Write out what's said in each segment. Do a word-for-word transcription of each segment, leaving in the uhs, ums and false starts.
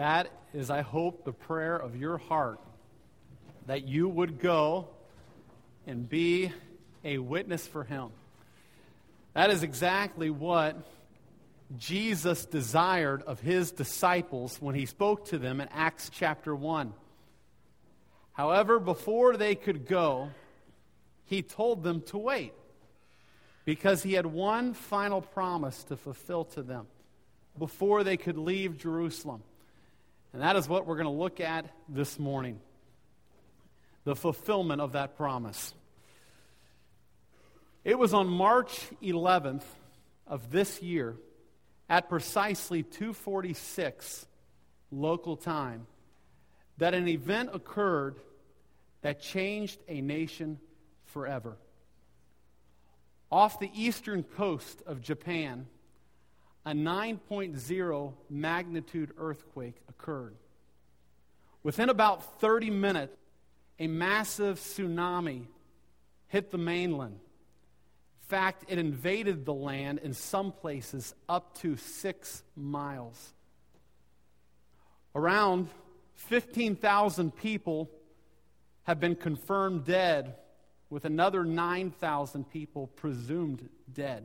That is, I hope, the prayer of your heart, that you would go and be a witness for Him. That is exactly what Jesus desired of His disciples when He spoke to them in Acts chapter one. However, before they could go, He told them to wait, because He had one final promise to fulfill to them before they could leave Jerusalem. And that is what we're going to look at this morning, the fulfillment of that promise. It was on March eleventh of this year, at precisely two forty-six local time, that an event occurred that changed a nation forever. Off the eastern coast of Japan, a nine point oh magnitude earthquake occurred. Within about thirty minutes, a massive tsunami hit the mainland. In fact, it invaded the land in some places up to six miles. Around fifteen thousand people have been confirmed dead, with another nine thousand people presumed dead.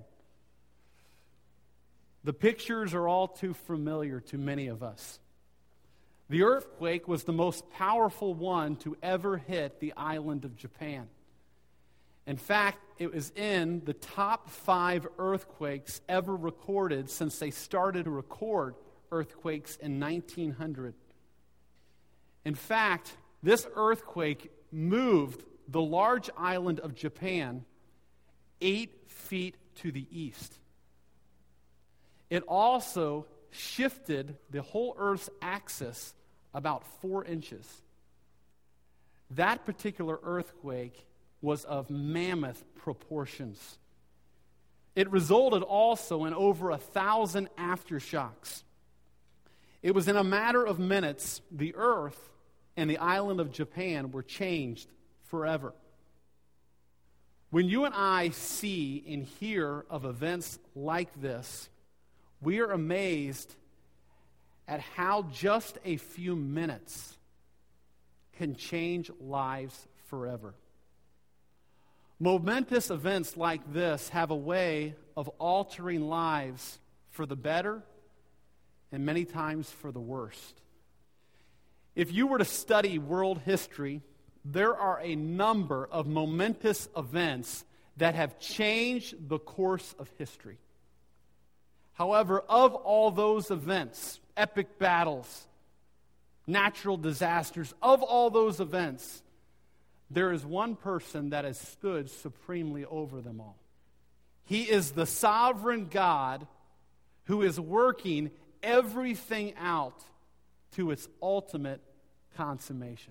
The pictures are all too familiar to many of us. The earthquake was the most powerful one to ever hit the island of Japan. In fact, it was in the top five earthquakes ever recorded since they started to record earthquakes in nineteen hundred. In fact, this earthquake moved the large island of Japan eight feet to the east. It also shifted the whole Earth's axis about four inches. That particular earthquake was of mammoth proportions. It resulted also in over a thousand aftershocks. It was in a matter of minutes, the Earth and the island of Japan were changed forever. When you and I see and hear of events like this, we are amazed at how just a few minutes can change lives forever. Momentous events like this have a way of altering lives for the better and many times for the worst. If you were to study world history, there are a number of momentous events that have changed the course of history. However, of all those events, epic battles, natural disasters, of all those events, there is one person that has stood supremely over them all. He is the sovereign God who is working everything out to its ultimate consummation.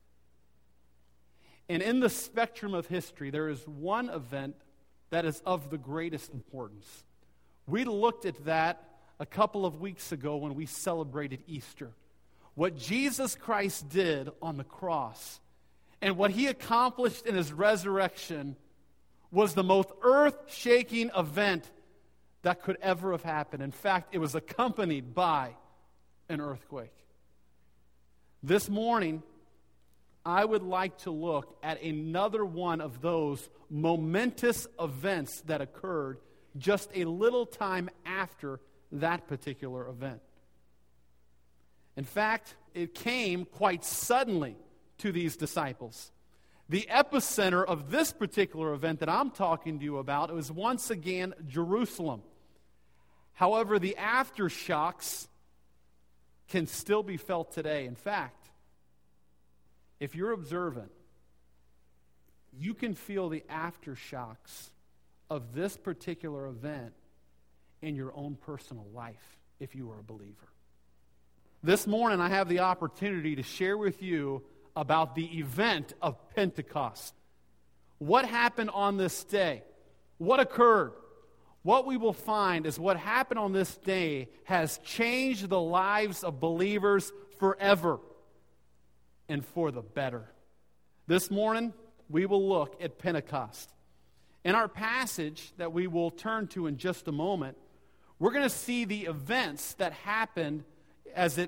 And in the spectrum of history, there is one event that is of the greatest importance. We looked at that a couple of weeks ago when we celebrated Easter. What Jesus Christ did on the cross and what He accomplished in His resurrection was the most earth-shaking event that could ever have happened. In fact, it was accompanied by an earthquake. This morning, I would like to look at another one of those momentous events that occurred just a little time after that particular event. In fact, it came quite suddenly to these disciples. The epicenter of this particular event that I'm talking to you about was once again Jerusalem. However, the aftershocks can still be felt today. In fact, if you're observant, you can feel the aftershocks of this particular event in your own personal life if you are a believer. This morning, I have the opportunity to share with you about the event of Pentecost. What happened on this day? What occurred? What we will find is what happened on this day has changed the lives of believers forever and for the better. This morning, we will look at Pentecost. In our passage that we will turn to in just a moment, we're going to see the events that happened as it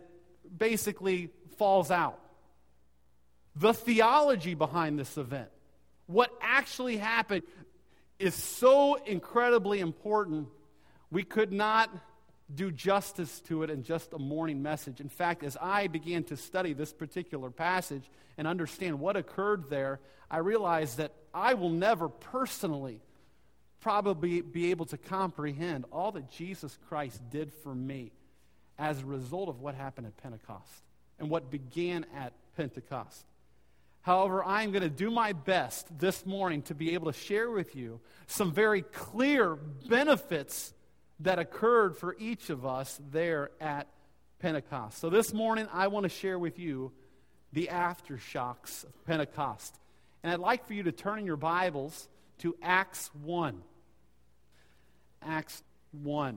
basically falls out. The theology behind this event, what actually happened, is so incredibly important, we could not do justice to it in just a morning message. In fact, as I began to study this particular passage and understand what occurred there, I realized that I will never personally probably be able to comprehend all that Jesus Christ did for me as a result of what happened at Pentecost and what began at Pentecost. However, I'm going to do my best this morning to be able to share with you some very clear benefits that occurred for each of us there at Pentecost. So this morning, I want to share with you the aftershocks of Pentecost. And I'd like for you to turn in your Bibles to Acts one. Acts one.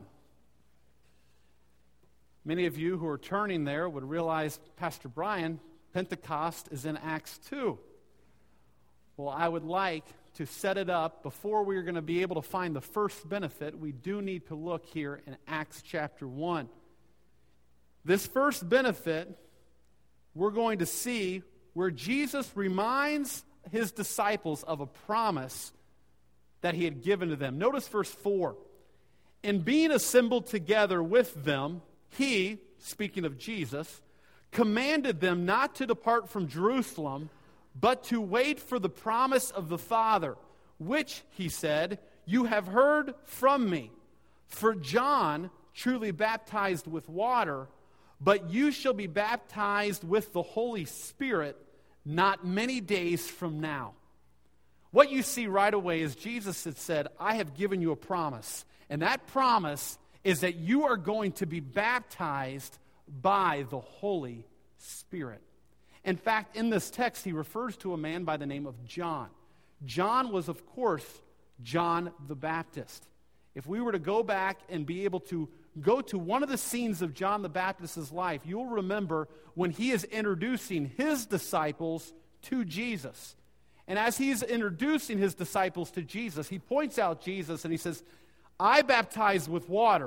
Many of you who are turning there would realize, Pastor Brian, Pentecost is in Acts two. Well, I would like to set it up. Before we're going to be able to find the first benefit, we do need to look here in Acts chapter one. This first benefit, we're going to see where Jesus reminds his disciples of a promise that he had given to them. Notice verse four. In being assembled together with them, he, speaking of Jesus, commanded them not to depart from Jerusalem, but to wait for the promise of the Father, which, he said, you have heard from me. For John truly baptized with water, but you shall be baptized with the Holy Spirit not many days from now. What you see right away is Jesus had said, I have given you a promise. And that promise is that you are going to be baptized by the Holy Spirit. In fact, in this text, he refers to a man by the name of John. John was, of course, John the Baptist. If we were to go back and be able to go to one of the scenes of John the Baptist's life, you'll remember when he is introducing his disciples to Jesus. And as he's introducing his disciples to Jesus, he points out Jesus and he says, I baptize with water,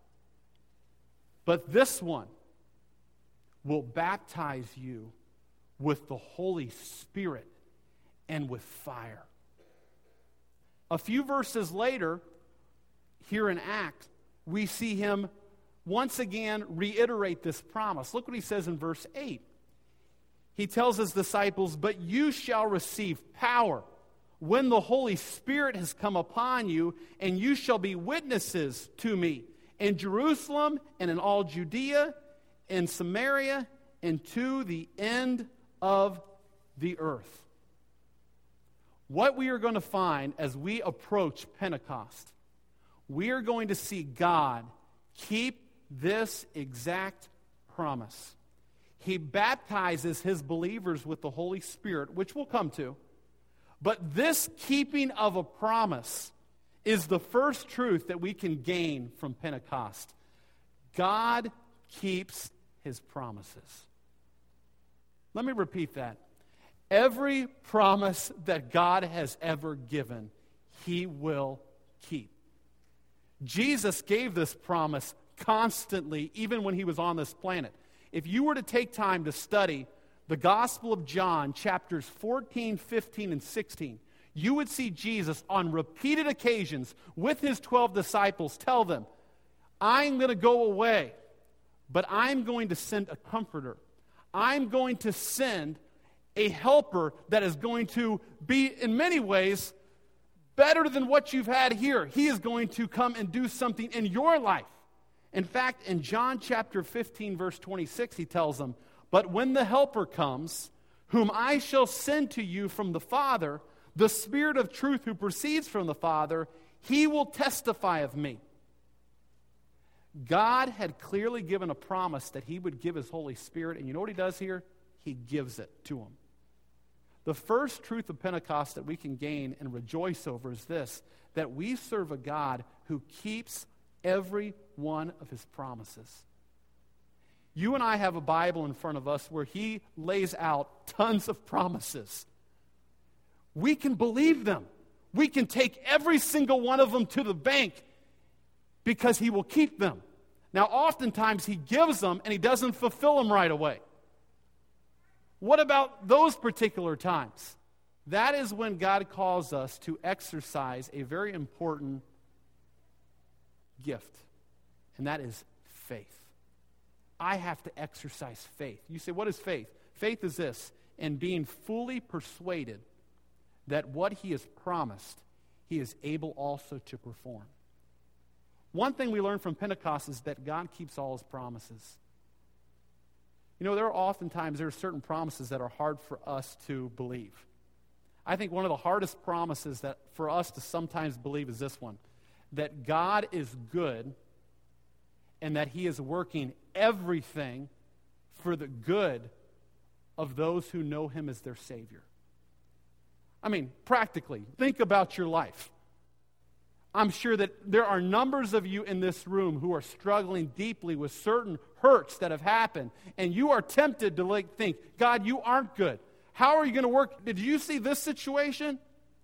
but this one will baptize you with the Holy Spirit and with fire. A few verses later, here in Acts, we see him once again reiterate this promise. Look what he says in verse eight. He tells his disciples, but you shall receive power when the Holy Spirit has come upon you, and you shall be witnesses to me in Jerusalem and in all Judea and Samaria and to the end of the earth. What we are going to find as we approach Pentecost, we are going to see God keep this exact promise. He baptizes his believers with the Holy Spirit, which we'll come to. But this keeping of a promise is the first truth that we can gain from Pentecost. God keeps his promises. Let me repeat that. Every promise that God has ever given, he will keep. Jesus gave this promise constantly, even when he was on this planet. If you were to take time to study the Gospel of John, chapters fourteen, fifteen, and sixteen, you would see Jesus on repeated occasions with his twelve disciples tell them, I'm going to go away, but I'm going to send a comforter. I'm going to send a helper that is going to be, in many ways, better than what you've had here. He is going to come and do something in your life. In fact, in John chapter fifteen, verse twenty-six, he tells them, but when the helper comes, whom I shall send to you from the Father, the Spirit of truth who proceeds from the Father, he will testify of me. God had clearly given a promise that he would give his Holy Spirit, and you know what he does here? He gives it to him. The first truth of Pentecost that we can gain and rejoice over is this, that we serve a God who keeps every one of his promises. You and I have a Bible in front of us where he lays out tons of promises. We can believe them. We can take every single one of them to the bank because he will keep them. Now, oftentimes he gives them and he doesn't fulfill them right away. What about those particular times? That is when God calls us to exercise a very important gift, and that is faith. I have to exercise faith. You say, what is faith? Faith is this, in being fully persuaded that what he has promised, he is able also to perform. One thing we learn from Pentecost is that God keeps all his promises. You know, there are oftentimes there are certain promises that are hard for us to believe. I think one of the hardest promises that for us to sometimes believe is this one, that God is good and that he is working everything for the good of those who know him as their Savior. I mean, practically, think about your life. I'm sure that there are numbers of you in this room who are struggling deeply with certain hurts that have happened, and you are tempted to like think, God, you aren't good. How are you going to work? Did you see this situation?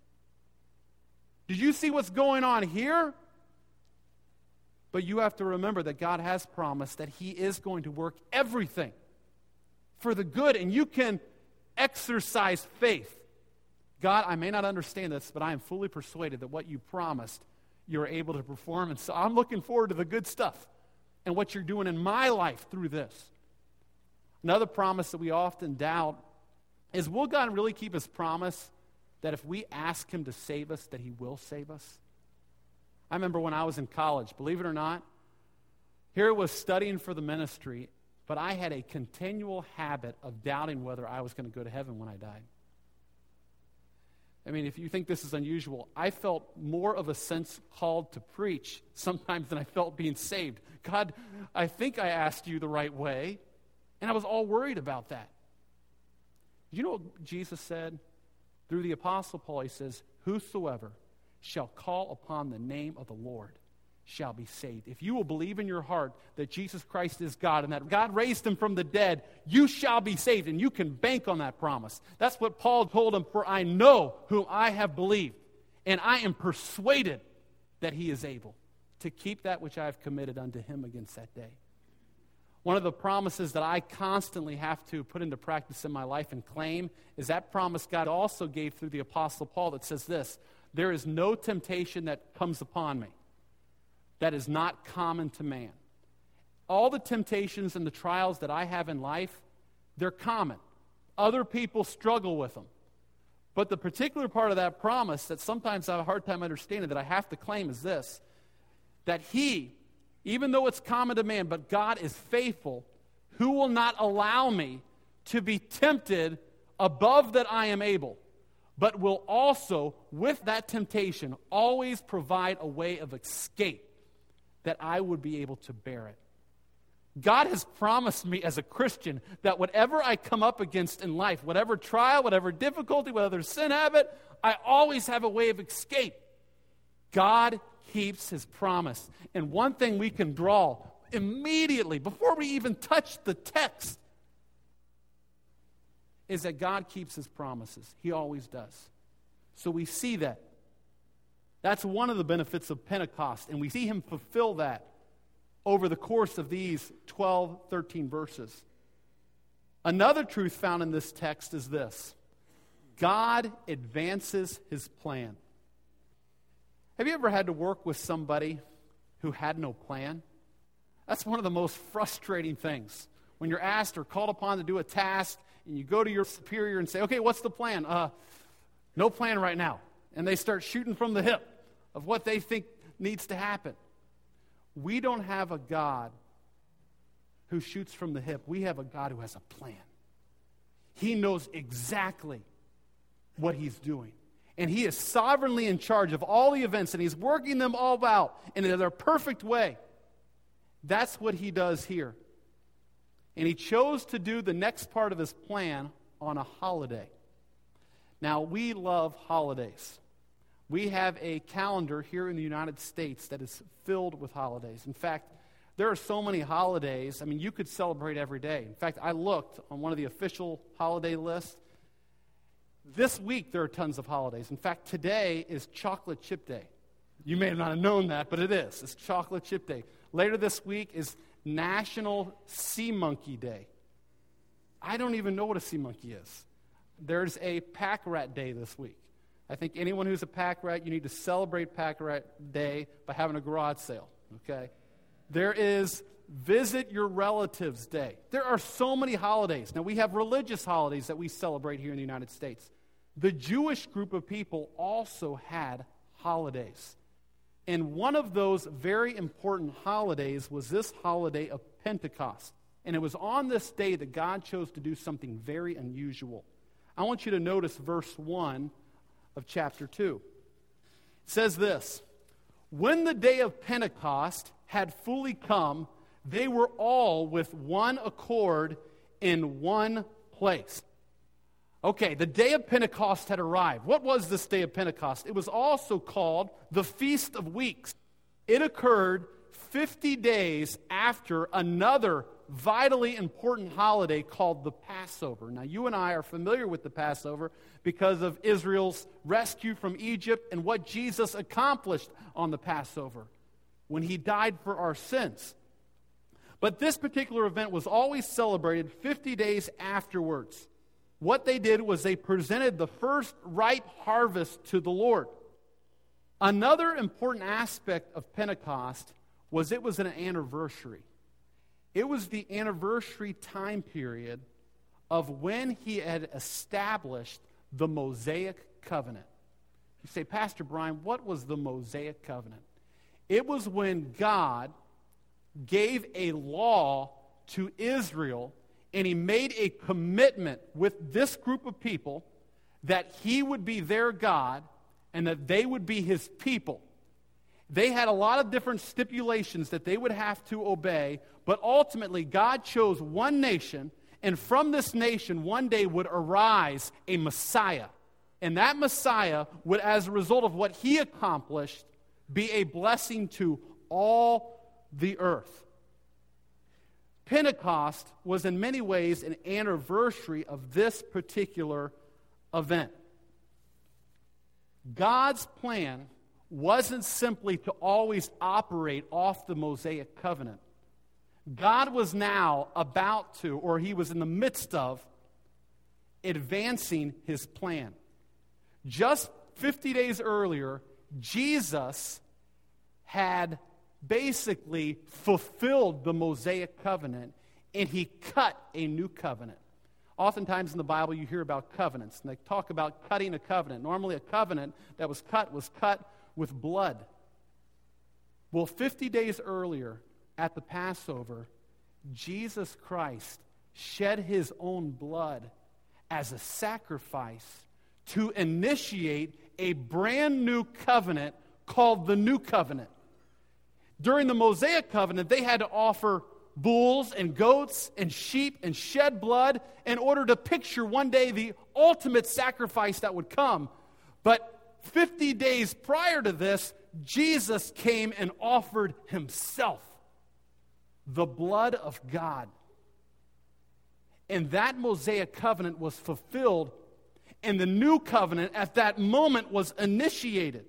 Did you see what's going on here? But you have to remember that God has promised that he is going to work everything for the good, and you can exercise faith. God, I may not understand this, but I am fully persuaded that what you promised, you're able to perform. And so I'm looking forward to the good stuff and what you're doing in my life through this. Another promise that we often doubt is, will God really keep his promise that if we ask him to save us, that he will save us? I remember when I was in college, believe it or not, here I was studying for the ministry, but I had a continual habit of doubting whether I was going to go to heaven when I died. I mean, if you think this is unusual, I felt more of a sense called to preach sometimes than I felt being saved. God, I think I asked you the right way, and I was all worried about that. You know what Jesus said? Through the Apostle Paul, he says, whosoever shall call upon the name of the Lord shall be saved. If you will believe in your heart that Jesus Christ is God and that God raised him from the dead, you shall be saved, and you can bank on that promise. That's what Paul told him, for I know whom I have believed, and I am persuaded that he is able to keep that which I have committed unto him against that day. One of the promises that I constantly have to put into practice in my life and claim is that promise God also gave through the Apostle Paul that says this, there is no temptation that comes upon me that is not common to man. All the temptations and the trials that I have in life, they're common. Other people struggle with them. But the particular part of that promise that sometimes I have a hard time understanding that I have to claim is this, that he, even though it's common to man, but God is faithful, who will not allow me to be tempted above that I am able, but will also, with that temptation, always provide a way of escape that I would be able to bear it. God has promised me as a Christian that whatever I come up against in life, whatever trial, whatever difficulty, whatever sin habit, I always have a way of escape. God keeps his promise. And one thing we can draw immediately, before we even touch the text, is that God keeps his promises. He always does. So we see that. That's one of the benefits of Pentecost, and we see him fulfill that over the course of these twelve, thirteen verses. Another truth found in this text is this: God advances his plan. Have you ever had to work with somebody who had no plan? That's one of the most frustrating things. When you're asked or called upon to do a task, and you go to your superior and say, okay, what's the plan? Uh, no plan right now. And they start shooting from the hip of what they think needs to happen. We don't have a God who shoots from the hip. We have a God who has a plan. He knows exactly what he's doing. And he is sovereignly in charge of all the events, and he's working them all out in their perfect way. That's what he does here. And he chose to do the next part of his plan on a holiday. Now, we love holidays. We have a calendar here in the United States that is filled with holidays. In fact, there are so many holidays. I mean, you could celebrate every day. In fact, I looked on one of the official holiday lists. This week, there are tons of holidays. In fact, today is Chocolate Chip Day. You may not have known that, but it is. It's Chocolate Chip Day. Later this week is National Sea Monkey Day. I don't even know what a sea monkey is. There's a pack rat day this week. I think anyone who's a pack rat, you need to celebrate Pack Rat Day by having a garage sale, okay? There is Visit Your Relatives Day. There are so many holidays. Now, we have religious holidays that we celebrate here in the United States. The Jewish group of people also had holidays. And one of those very important holidays was this holiday of Pentecost. And it was on this day that God chose to do something very unusual. I want you to notice verse one of chapter two. It says this, "When the day of Pentecost had fully come, they were all with one accord in one place." Okay, the day of Pentecost had arrived. What was this day of Pentecost? It was also called the Feast of Weeks. It occurred fifty days after another vitally important holiday called the Passover. Now, you and I are familiar with the Passover because of Israel's rescue from Egypt and what Jesus accomplished on the Passover when he died for our sins. But this particular event was always celebrated fifty days afterwards. What they did was they presented the first ripe harvest to the Lord. Another important aspect of Pentecost was it was an anniversary. It was the anniversary time period of when he had established the Mosaic covenant. You say, Pastor Brian, what was the Mosaic covenant? It was when God gave a law to Israel, and he made a commitment with this group of people that he would be their God and that they would be his people. They had a lot of different stipulations that they would have to obey, but ultimately God chose one nation, and from this nation one day would arise a Messiah. And that Messiah would, as a result of what he accomplished, be a blessing to all the earth. Pentecost was in many ways an anniversary of this particular event. God's plan wasn't simply to always operate off the Mosaic covenant. God was now about to, or he was in the midst of, advancing his plan. Just fifty days earlier, Jesus had basically fulfilled the Mosaic covenant, and he cut a new covenant. Oftentimes in the Bible you hear about covenants, and they talk about cutting a covenant. Normally a covenant that was cut was cut with blood. Well, fifty days earlier at the Passover, Jesus Christ shed his own blood as a sacrifice to initiate a brand new covenant called the New Covenant. During the Mosaic covenant, they had to offer bulls and goats and sheep and shed blood in order to picture one day the ultimate sacrifice that would come. But fifty days prior to this, Jesus came and offered himself, the blood of God. And that Mosaic covenant was fulfilled, and the new covenant at that moment was initiated.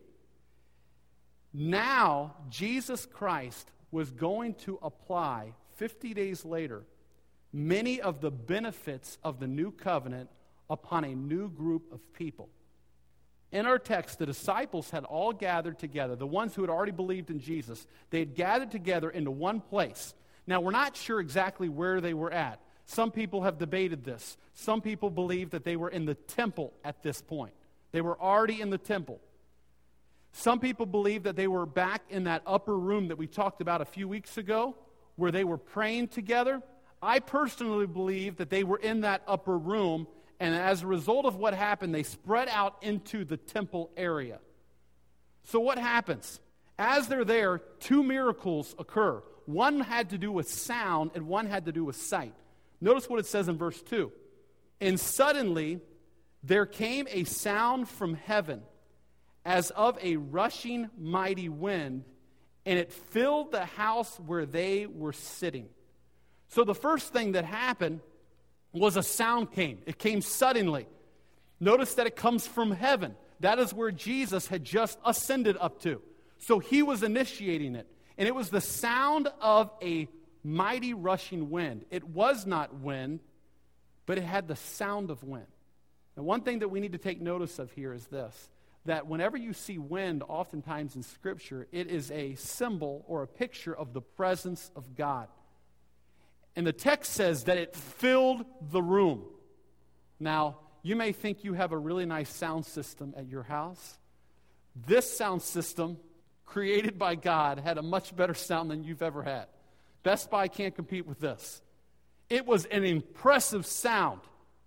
Now, Jesus Christ was going to apply, fifty days later, many of the benefits of the new covenant upon a new group of people. In our text, the disciples had all gathered together, the ones who had already believed in Jesus. They had gathered together into one place. Now, we're not sure exactly where they were at. Some people have debated this. Some people believe that they were in the temple at this point. They were already in the temple. Some people believe that they were back in that upper room that we talked about a few weeks ago, where they were praying together. I personally believe that they were in that upper room, and as a result of what happened, they spread out into the temple area. So what happens? As they're there, two miracles occur. One had to do with sound, and one had to do with sight. Notice what it says in verse two. "And suddenly there came a sound from heaven, as of a rushing mighty wind, and it filled the house where they were sitting." So the first thing that happened was a sound came. It came suddenly. Notice that it comes from heaven. That is where Jesus had just ascended up to. So he was initiating it. And it was the sound of a mighty rushing wind. It was not wind, but it had the sound of wind. And one thing that we need to take notice of here is this, that whenever you see wind, oftentimes in Scripture, it is a symbol or a picture of the presence of God. And the text says that it filled the room. Now, you may think you have a really nice sound system at your house. This sound system, created by God, had a much better sound than you've ever had. Best Buy can't compete with this. It was an impressive sound.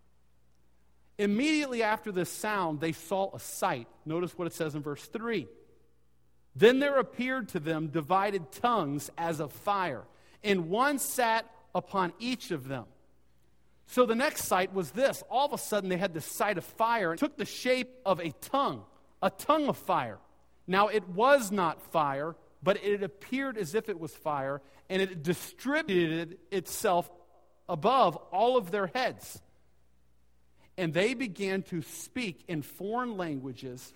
Immediately after this sound, they saw a sight. Notice what it says in verse three. Then there appeared to them divided tongues as of fire, and one sat upon each of them. So the next sight was this. All of a sudden, they had this sight of fire and took the shape of a tongue, a tongue of fire. Now, it was not fire, but it appeared as if it was fire, and it distributed itself above all of their heads. And they began to speak in foreign languages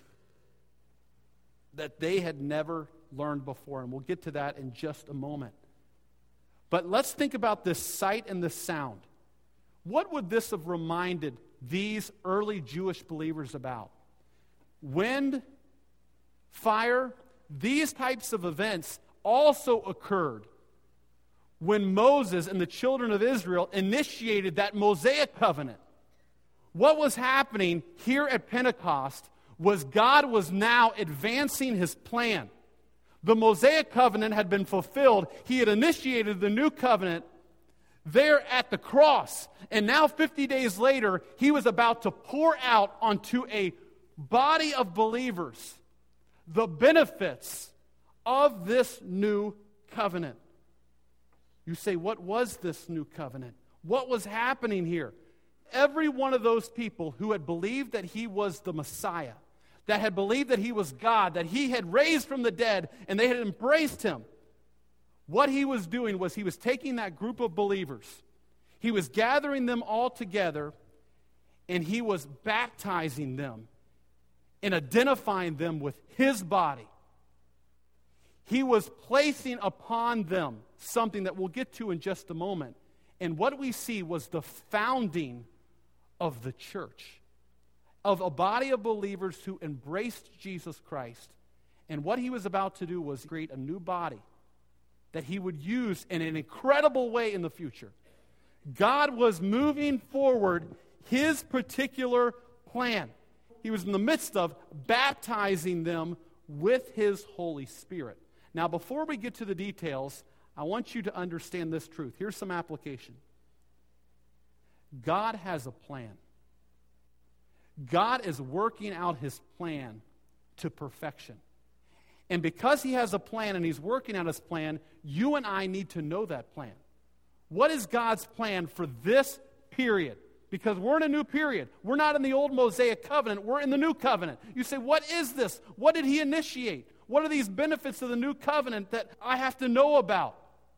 that they had never learned before. And we'll get to that in just a moment. But let's think about this sight and this sound. What would this have reminded these early Jewish believers about? Wind, fire, these types of events also occurred when Moses and the children of Israel initiated that Mosaic covenant. What was happening here at Pentecost was God was now advancing his plan. The Mosaic covenant had been fulfilled. He had initiated the new covenant there at the cross. And now fifty days later, he was about to pour out onto a body of believers the benefits of this new covenant. You say, what was this new covenant? What was happening here? Every one of those people who had believed that he was the Messiah, that had believed that he was God, that he had raised from the dead, and they had embraced him, what he was doing was he was taking that group of believers, he was gathering them all together, and he was baptizing them and identifying them with his body. He was placing upon them something that we'll get to in just a moment. And what we see was the founding of the church, of a body of believers who embraced Jesus Christ. And what he was about to do was create a new body that he would use in an incredible way in the future. God was moving forward his particular plan. He was in the midst of baptizing them with his Holy Spirit. Now, before we get to the details, I want you to understand this truth. Here's some application. God has a plan. God is working out his plan to perfection. And because he has a plan and he's working out his plan, you and I need to know that plan. What is God's plan for this period? Because we're in a new period. We're not in the old Mosaic covenant. We're in the new covenant. You say, what is this? What did he initiate? What are these benefits of the new covenant that I have to know about?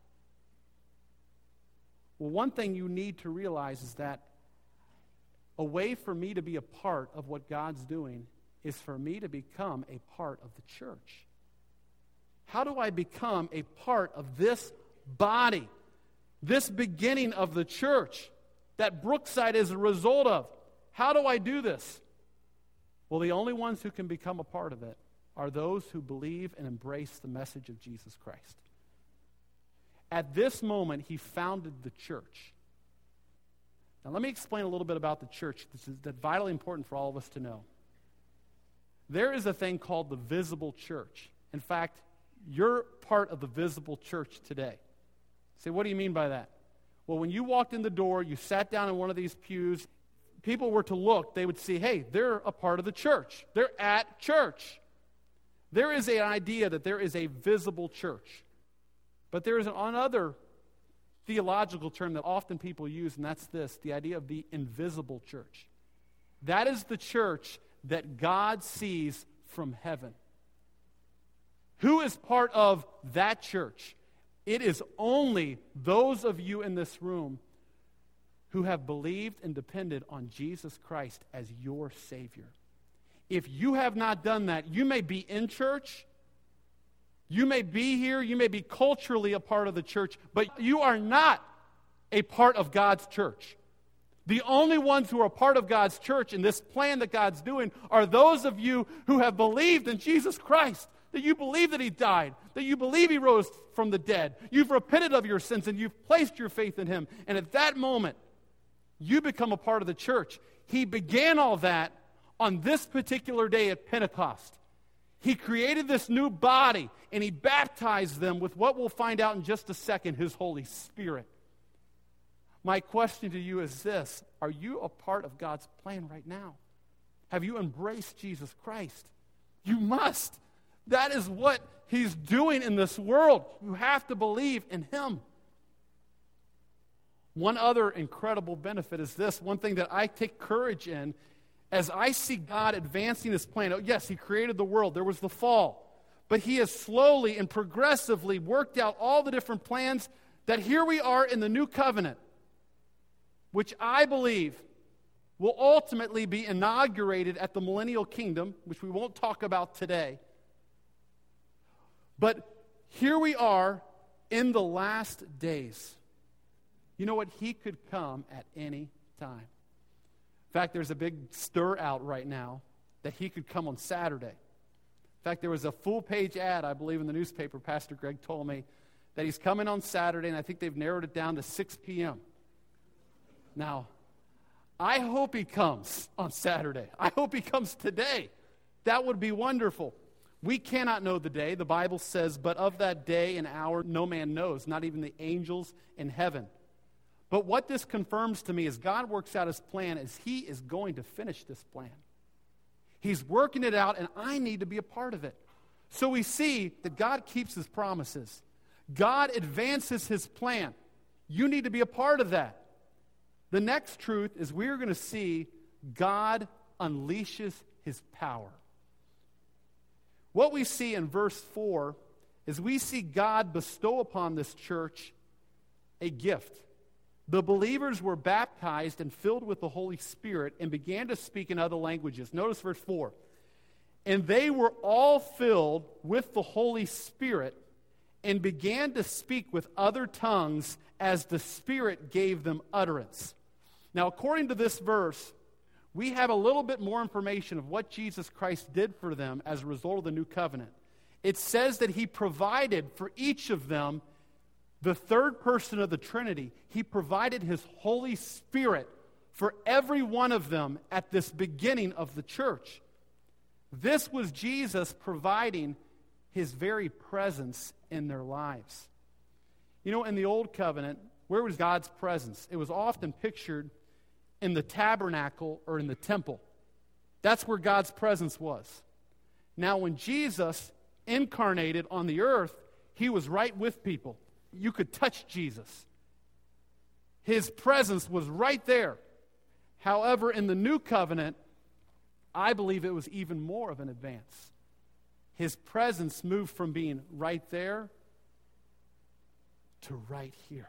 Well, one thing you need to realize is that a way for me to be a part of what God's doing is for me to become a part of the church. How do I become a part of this body, this beginning of the church that Brookside is a result of? How do I do this? Well, the only ones who can become a part of it are those who believe and embrace the message of Jesus Christ. At this moment, he founded the church. Now, let me explain a little bit about the church. This is that's vitally important for all of us to know. There is a thing called the visible church. In fact, you're part of the visible church today. Say, what do you mean by that? Well, when you walked in the door, you sat down in one of these pews, people were to look, they would see, hey, they're a part of the church. They're at church. There is an idea that there is a visible church. But there is another theological term that often people use, and that's this, the idea of the invisible church. That is the church that God sees from heaven. Who is part of that church? It is only those of you in this room who have believed and depended on Jesus Christ as your Savior. If you have not done that, you may be in church, You may be here, you may be culturally a part of the church, but you are not a part of God's church. The only ones who are part of God's church in this plan that God's doing are those of you who have believed in Jesus Christ, that you believe that He died, that you believe He rose from the dead. You've repented of your sins and you've placed your faith in Him. And at that moment, you become a part of the church. He began all that on this particular day at Pentecost. He created this new body and He baptized them with what we'll find out in just a second, His Holy Spirit. My question to you is this: are you a part of God's plan right now? Have you embraced Jesus Christ? You must. That is what He's doing in this world. You have to believe in Him. One other incredible benefit is this, one thing that I take courage in as I see God advancing His plan. Oh, yes, He created the world. There was the fall. But He has slowly and progressively worked out all the different plans that here we are in the new covenant, which I believe will ultimately be inaugurated at the millennial kingdom, which we won't talk about today. But here we are in the last days. You know what? He could come at any time. In fact, there's a big stir out right now that He could come on Saturday. In fact, there was a full-page ad, I believe, in the newspaper. Pastor Greg told me that He's coming on Saturday, and I think they've narrowed it down to six p.m. Now, I hope He comes on Saturday. I hope He comes today. That would be wonderful. We cannot know the day. The Bible says, but of that day and hour no man knows, not even the angels in heaven. But what this confirms to me is God works out His plan as He is going to finish this plan. He's working it out, and I need to be a part of it. So we see that God keeps His promises. God advances His plan. You need to be a part of that. The next truth is we're going to see God unleashes His power. What we see in verse four is we see God bestow upon this church a gift. The believers were baptized and filled with the Holy Spirit and began to speak in other languages. Notice verse four. And they were all filled with the Holy Spirit and began to speak with other tongues as the Spirit gave them utterance. Now, according to this verse, we have a little bit more information of what Jesus Christ did for them as a result of the new covenant. It says that He provided for each of them the third person of the Trinity. He provided His Holy Spirit for every one of them at this beginning of the church. This was Jesus providing His very presence in their lives. You know, in the Old Covenant, where was God's presence? It was often pictured in the tabernacle or in the temple. That's where God's presence was. Now, when Jesus incarnated on the earth, He was right with people. You could touch Jesus. His presence was right there. However, in the new covenant, I believe it was even more of an advance. His presence moved from being right there to right here.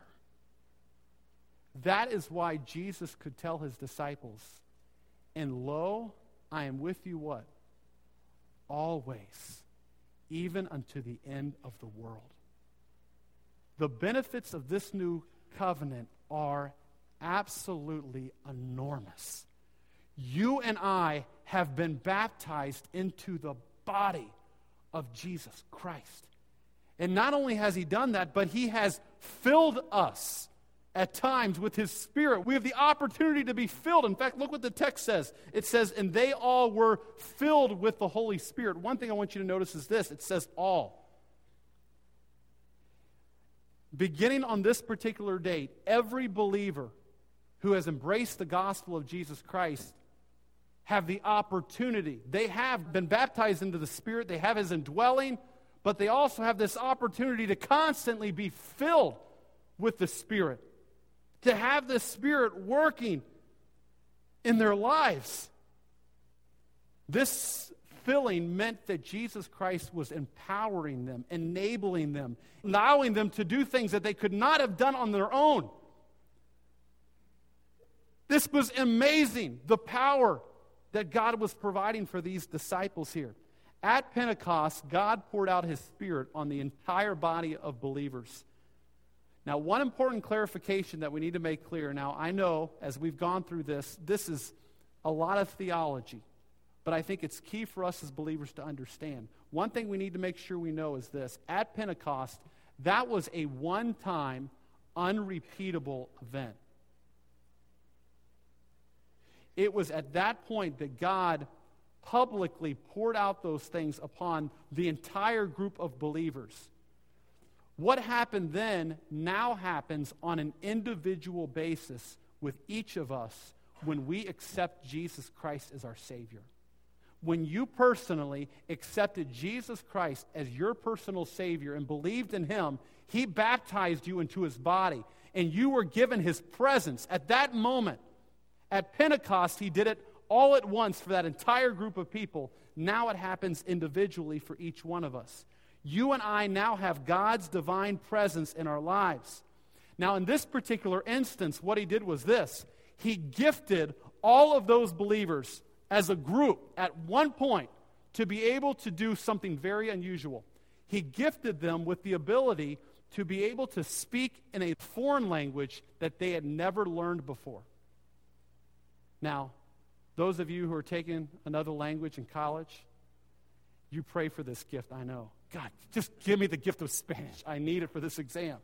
That is why Jesus could tell His disciples, and lo, I am with you what? Always, even unto the end of the world. The benefits of this new covenant are absolutely enormous. You and I have been baptized into the body of Jesus Christ. And not only has He done that, but He has filled us at times with His Spirit. We have the opportunity to be filled. In fact, look what the text says. It says, and they all were filled with the Holy Spirit. One thing I want you to notice is this. It says all. Beginning on this particular date, every believer who has embraced the gospel of Jesus Christ have the opportunity. They have been baptized into the Spirit. They have His indwelling, but they also have this opportunity to constantly be filled with the Spirit, to have the Spirit working in their lives. This filling meant that Jesus Christ was empowering them, enabling them, allowing them to do things that they could not have done on their own. This was amazing, the power that God was providing for these disciples here. At Pentecost, God poured out his Spirit on the entire body of believers. Now, one important clarification that we need to make clear. Now, I know as we've gone through this, this is a lot of theology, but I think it's key for us as believers to understand. One thing we need to make sure we know is this. At Pentecost, that was a one-time, unrepeatable event. It was at that point that God publicly poured out those things upon the entire group of believers. What happened then now happens on an individual basis with each of us when we accept Jesus Christ as our Savior. When you personally accepted Jesus Christ as your personal Savior and believed in him, he baptized you into his body, and you were given his presence at that moment. At Pentecost, he did it all at once for that entire group of people. Now it happens individually for each one of us. You and I now have God's divine presence in our lives. Now, in this particular instance, what he did was this. He gifted all of those believers as a group at one point to be able to do something very unusual. He gifted them with the ability to be able to speak in a foreign language that they had never learned before. Now, those of you who are taking another language in college, you pray for this gift, I know. God, just give me the gift of Spanish. I need it for this exam.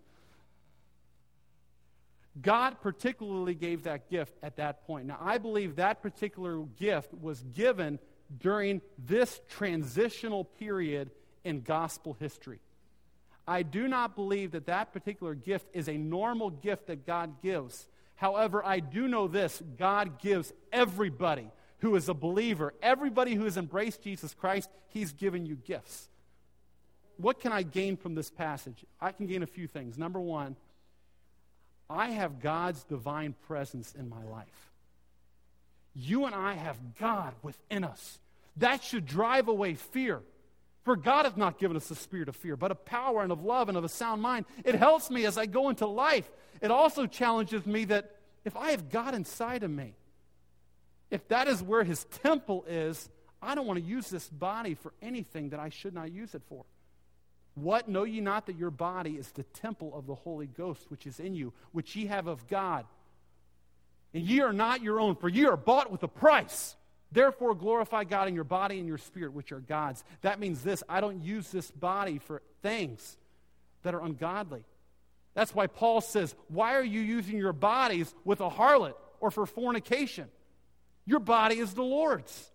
God particularly gave that gift at that point. Now, I believe that particular gift was given during this transitional period in gospel history. I do not believe that that particular gift is a normal gift that God gives. However, I do know this, God gives everybody who is a believer, everybody who has embraced Jesus Christ, he's given you gifts. What can I gain from this passage? I can gain a few things. Number one, I have God's divine presence in my life. You and I have God within us. That should drive away fear. For God hath not given us a spirit of fear, but of power and of love and of a sound mind. It helps me as I go into life. It also challenges me that if I have God inside of me, if that is where his temple is, I don't want to use this body for anything that I should not use it for. What? Know ye not that your body is the temple of the Holy Ghost, which is in you, which ye have of God? And ye are not your own, for ye are bought with a price. Therefore glorify God in your body and your spirit, which are God's. That means this, I don't use this body for things that are ungodly. That's why Paul says, why are you using your bodies with a harlot or for fornication? Your body is the Lord's.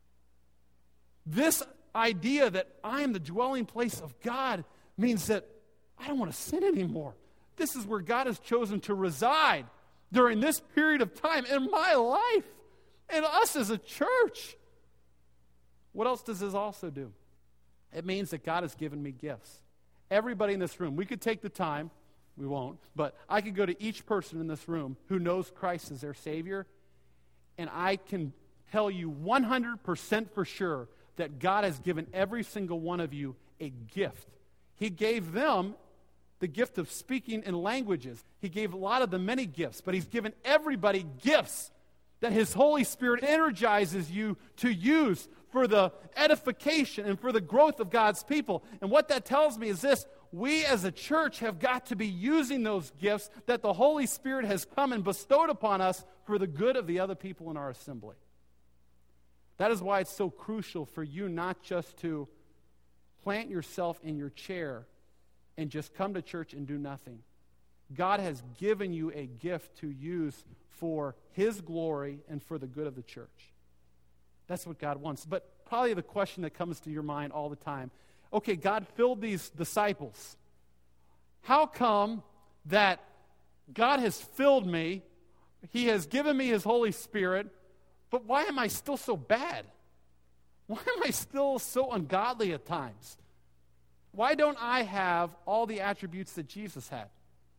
This idea that I am the dwelling place of God means that I don't want to sin anymore. This is where God has chosen to reside during this period of time in my life and us as a church. What else does this also do? It means that God has given me gifts. Everybody in this room, we could take the time, we won't, but I could go to each person in this room who knows Christ as their Savior, and I can tell you one hundred percent for sure that God has given every single one of you a gift. He gave them the gift of speaking in languages. He gave a lot of them many gifts, but he's given everybody gifts that his Holy Spirit energizes you to use for the edification and for the growth of God's people. And what that tells me is this: we as a church have got to be using those gifts that the Holy Spirit has come and bestowed upon us for the good of the other people in our assembly. That is why it's so crucial for you not just to plant yourself in your chair and just come to church and do nothing. God has given you a gift to use for his glory and for the good of the church. That's what God wants. But probably the question that comes to your mind all the time, okay, God filled these disciples. How come that God has filled me, he has given me his Holy Spirit, but why am I still so bad? Why am I still so ungodly at times? Why don't I have all the attributes that Jesus had?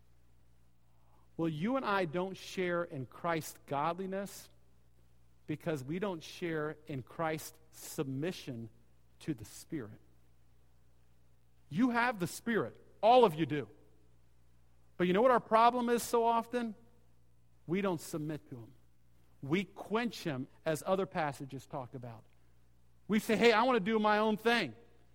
Well, you and I don't share in Christ's godliness because we don't share in Christ's submission to the Spirit. You have the Spirit. All of you do. But you know what our problem is so often? We don't submit to him. We quench him, as other passages talk about. We say, hey, I want to do my own thing.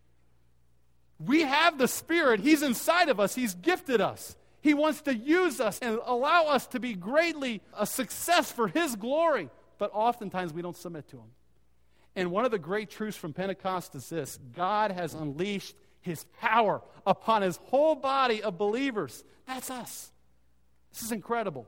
We have the Spirit. He's inside of us. He's gifted us. He wants to use us and allow us to be greatly a success for His glory. But oftentimes we don't submit to Him. And one of the great truths from Pentecost is this: God has unleashed His power upon His whole body of believers. That's us. This is incredible.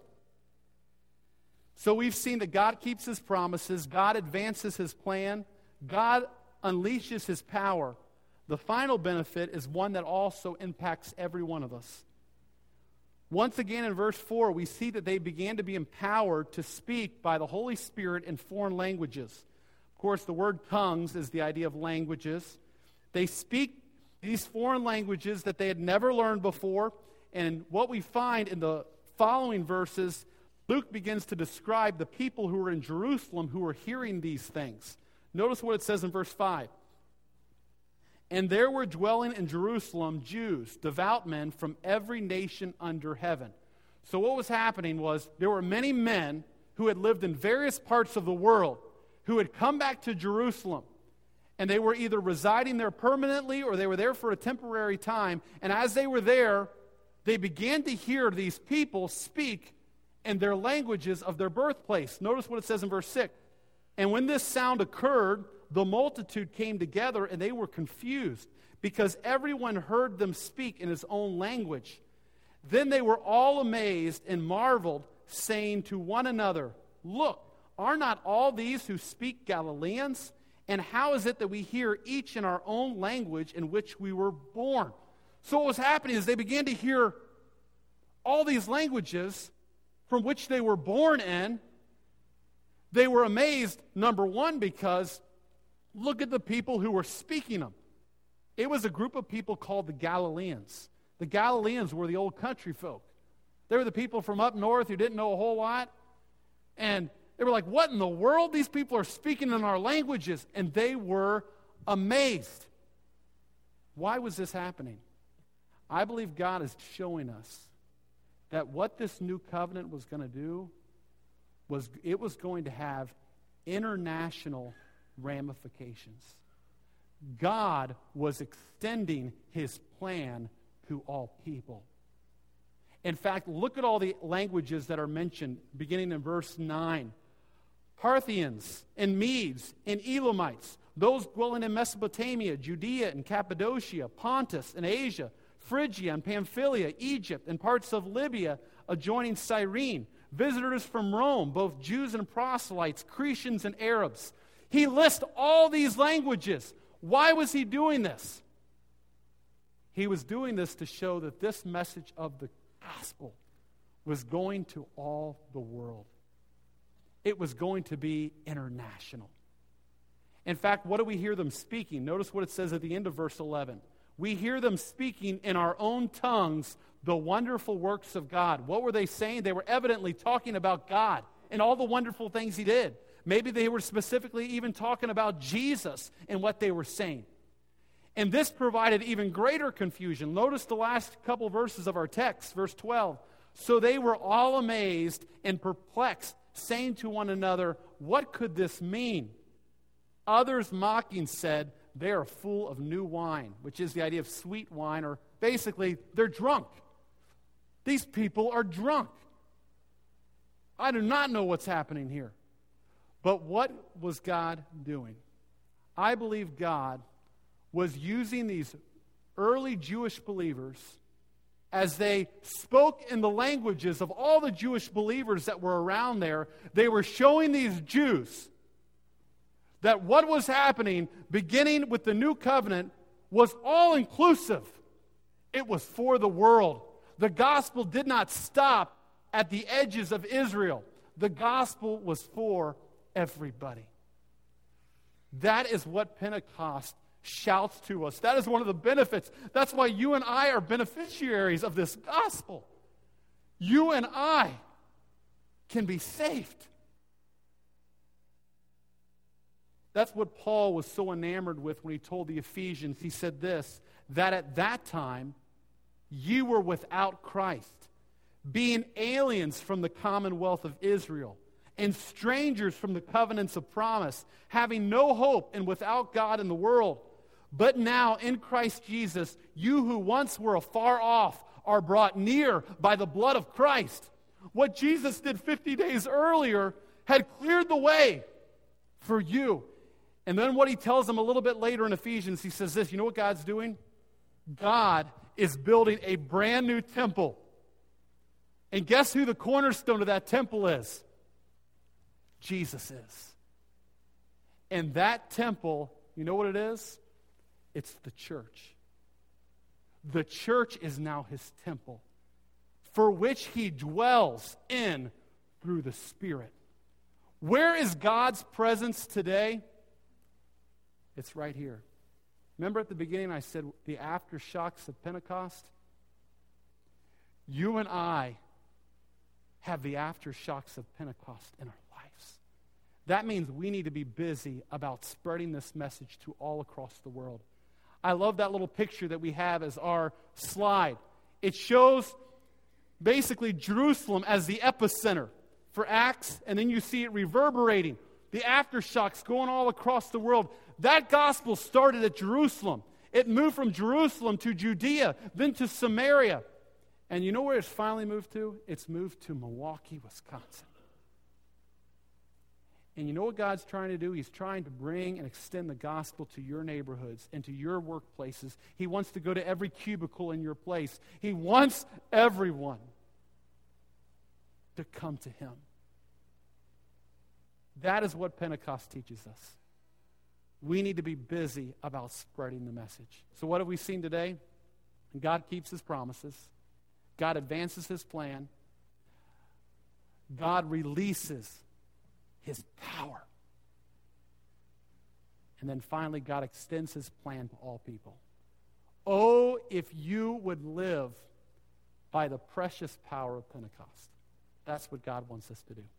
So we've seen that God keeps His promises. God advances His plan. God unleashes His power. The final benefit is one that also impacts every one of us. Once again in verse four, we see that they began to be empowered to speak by the Holy Spirit in foreign languages. Of course, the word tongues is the idea of languages. They speak these foreign languages that they had never learned before. And what we find in the following verses, Luke begins to describe the people who were in Jerusalem who were hearing these things. Notice what it says in verse five. And there were dwelling in Jerusalem Jews, devout men from every nation under heaven. So what was happening was there were many men who had lived in various parts of the world who had come back to Jerusalem. And they were either residing there permanently or they were there for a temporary time. And as they were there, they began to hear these people speak in their languages of their birthplace. Notice what it says in verse six. And when this sound occurred, the multitude came together, and they were confused, because everyone heard them speak in his own language. Then they were all amazed and marveled, saying to one another, Look, are not all these who speak Galileans? And how is it that we hear each in our own language in which we were born? So what was happening is they began to hear all these languages from which they were born in. They were amazed, number one, because look at the people who were speaking them. It was a group of people called the Galileans. The Galileans were the old country folk. They were the people from up north who didn't know a whole lot. And they were like, what in the world? These people are speaking in our languages. And they were amazed. Why was this happening? I believe God is showing us that what this new covenant was going to do was it was going to have international ramifications. God was extending His plan to all people. In fact, look at all the languages that are mentioned beginning in verse nine. Parthians and Medes and Elamites, those dwelling in Mesopotamia, Judea and Cappadocia, Pontus and Asia, Phrygia and Pamphylia, Egypt and parts of Libya adjoining Cyrene, visitors from Rome, both Jews and proselytes, Cretans and Arabs. He lists all these languages. Why was he doing this? He was doing this to show that this message of the gospel was going to all the world. It was going to be international. In fact, what do we hear them speaking? Notice what it says at the end of verse eleven. We hear them speaking in our own tongues the wonderful works of God. What were they saying? They were evidently talking about God and all the wonderful things He did. Maybe they were specifically even talking about Jesus and what they were saying. And this provided even greater confusion. Notice the last couple verses of our text, verse twelve. So they were all amazed and perplexed, saying to one another, What could this mean? Others mocking said, They are full of new wine, which is the idea of sweet wine, or basically, they're drunk. These people are drunk. I do not know what's happening here. But what was God doing? I believe God was using these early Jewish believers as they spoke in the languages of all the Jewish believers that were around there. They were showing these Jews that what was happening, beginning with the new covenant, was all-inclusive. It was for the world. The gospel did not stop at the edges of Israel. The gospel was for everybody. That is what Pentecost shouts to us. That is one of the benefits. That's why you and I are beneficiaries of this gospel. You and I can be saved. That's what Paul was so enamored with when he told the Ephesians. He said this, that at that time you were without Christ, being aliens from the commonwealth of Israel and strangers from the covenants of promise, having no hope and without God in the world. But now in Christ Jesus, you who once were afar off are brought near by the blood of Christ. What Jesus did fifty days earlier had cleared the way for you. And then what he tells them a little bit later in Ephesians, he says this, you know what God's doing? God is building a brand new temple. And guess who the cornerstone of that temple is? Jesus is. And that temple, you know what it is? It's the church. The church is now his temple, for which he dwells in through the Spirit. Where is God's presence today? It's right here. Remember at the beginning I said the aftershocks of Pentecost? You and I have the aftershocks of Pentecost in our lives. That means we need to be busy about spreading this message to all across the world. I love that little picture that we have as our slide. It shows basically Jerusalem as the epicenter for Acts, and then you see it reverberating, the aftershocks going all across the world. That gospel started at Jerusalem. It moved from Jerusalem to Judea, then to Samaria. And you know where it's finally moved to? It's moved to Milwaukee, Wisconsin. And you know what God's trying to do? He's trying to bring and extend the gospel to your neighborhoods and to your workplaces. He wants to go to every cubicle in your place. He wants everyone to come to him. That is what Pentecost teaches us. We need to be busy about spreading the message. So what have we seen today? God keeps his promises. God advances his plan. God releases his power. And then finally, God extends his plan to all people. Oh, if you would live by the precious power of Pentecost. That's what God wants us to do.